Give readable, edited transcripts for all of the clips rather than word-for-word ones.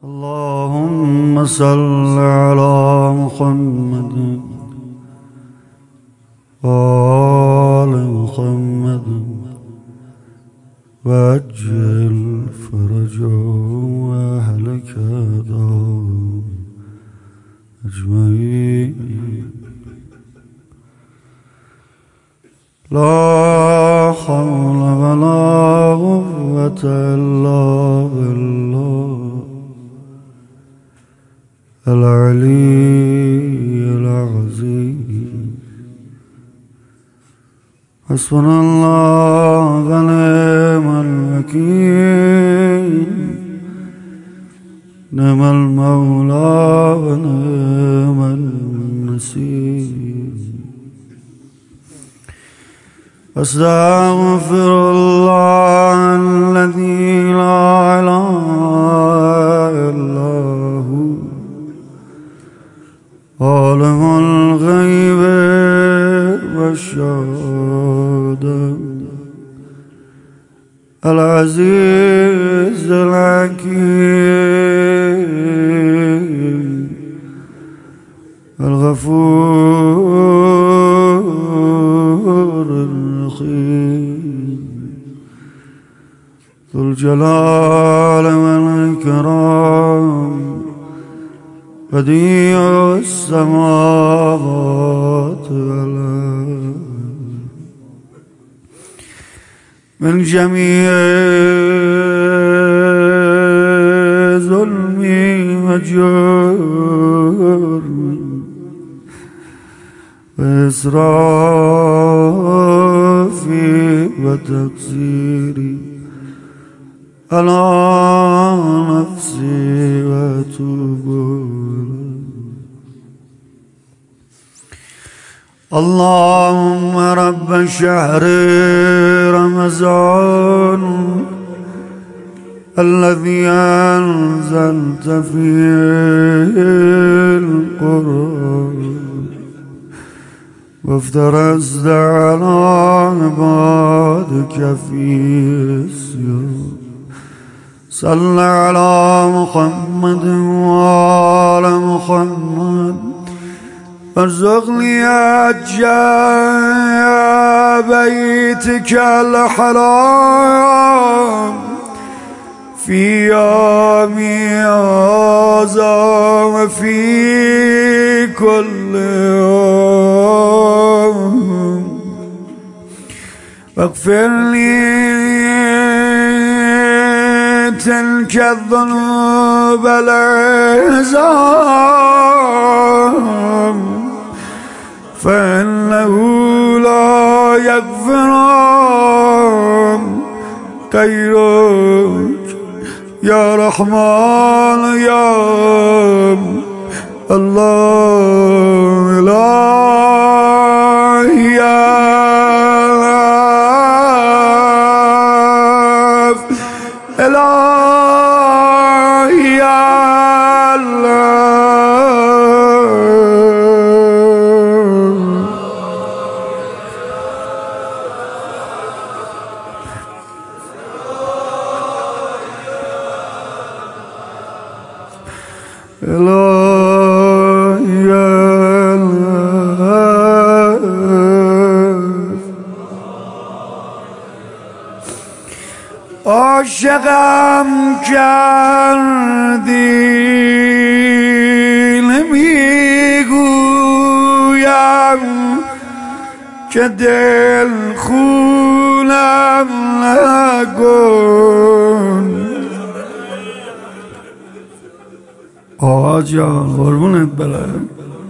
اللهم صل على محمد وآل محمد وعجل فرجهم وأهلك دارهم أجمعين. لا حول ولا قوة إلا بالله العلي العظيم. حسبنا الله ونعم الوكيل، نعم المولى ونعم النصير. أستغفر الله الذي لا إله إلا هو عالم الغيب والشهادة العزيز الحكيم الغفور الرحيم ذو الجلال والإكرام بديع السماوات والأرض من جميع ظلم وجور وإسراف وتقصير على نفسي وأتوب اللهم رب شهر رمضان الذي أنزلت فيه القرآن وافترضت على عبادك فيه الصيام صل على محمد وآل محمد وارزقني حج بيتك الحرام في يوم هذا وفي كل يوم واغفر لي تلك الذنوب العظام فإنه لا يغفر غيرك يا رحمن يا الله لا إله يا عاشقم کردی نمیگویم که دل خونم نکن آقا جان قربونت برم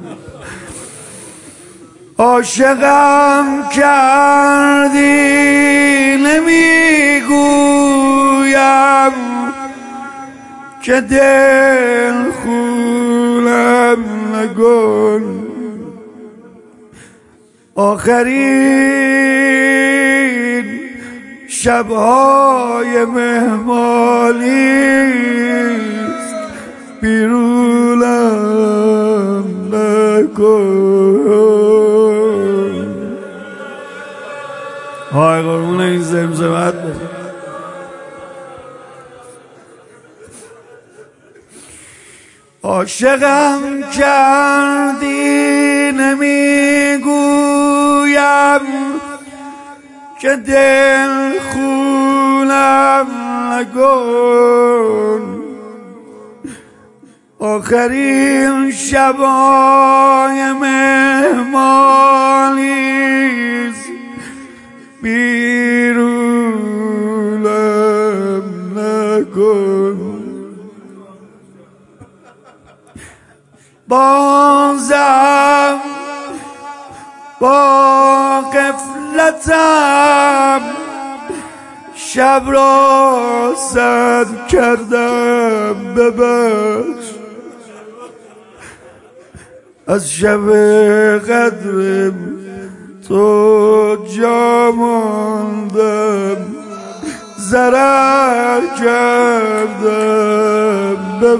عاشقم کردی نمیگویم که دل خونم نکن آخرین شبهای مهمانیست بیرونم نکن های قربون این زمزمت عاشقم کردی نمیگویم که دل خونم نکن. آخرین شبای مهمانیست بیرونم نکن. بازم با غفلتم شب را سد کردم ببخش. از شب قدرم تو جا ماندم ضرر کردم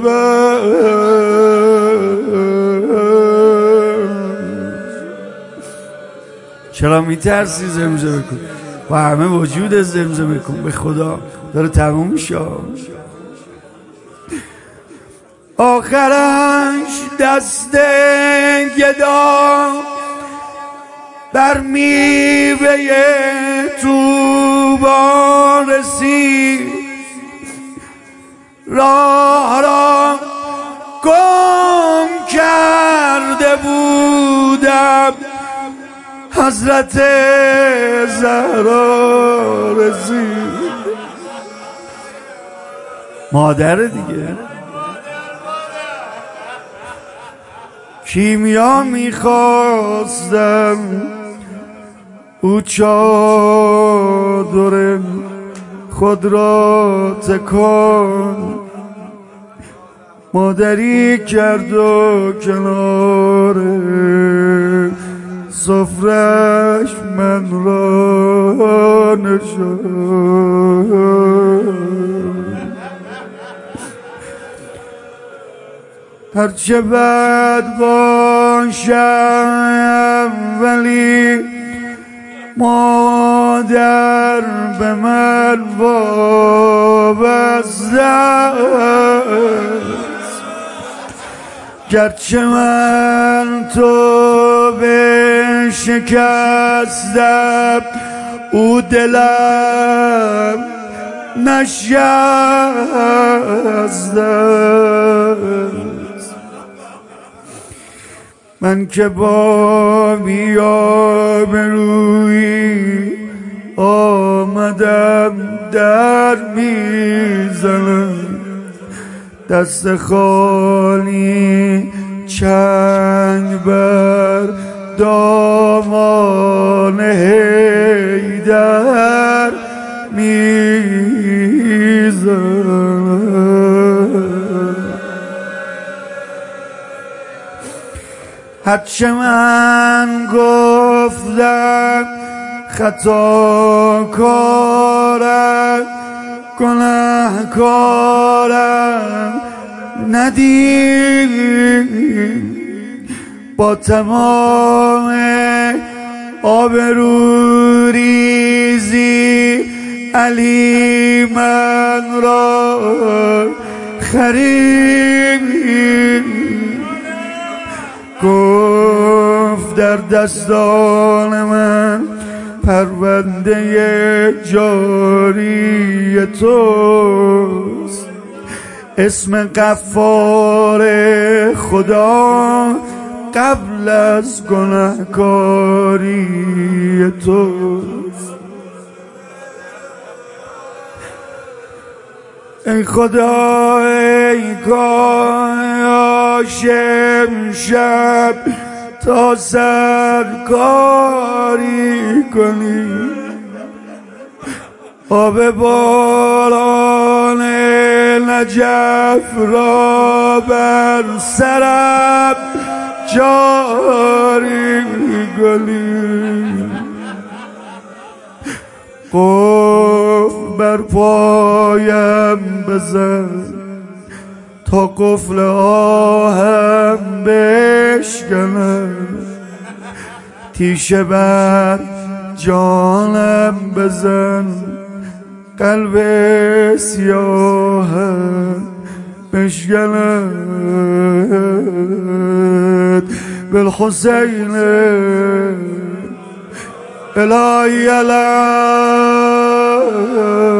ببخش. چرا میترسی زمزمه کن؟ با همه وجود زمزمه کن. به خدا داره تموم میشه. آخرش دست گدا بر میوه طوبا رسید. راه را گم کرده بودم حضرت زهرا رسید. مادر دیگه کیمیا میخواستم او چادر خود را تکان مادری کرد و کنار سفرش من را نشاند. هرچه بد باشم ولی مادر به من وابسته است. گرچه من تو به شکستم او دلم نشست. من که با بی‌آبرویی آمدم در میزنم دست خالی چنگ بر دامان حیدر میزنم. هرچه من گفتم خطا کارم گناهکارم ندید. با تمام آبروریزی علی من را خرید. گفت در دستان من پرونده جاری توست. اسم غفار خدا قبل از گناهکاری توست. ای خدا ای کاش امشب تا سرکاری کنی. آب باران نجف را بر سرم جاری کنی. قفل بر پایم بزن تا قفل آهم بشکنم. تیشه بر جانم بزن قلب سیاهم اشگلت بالحسین الهی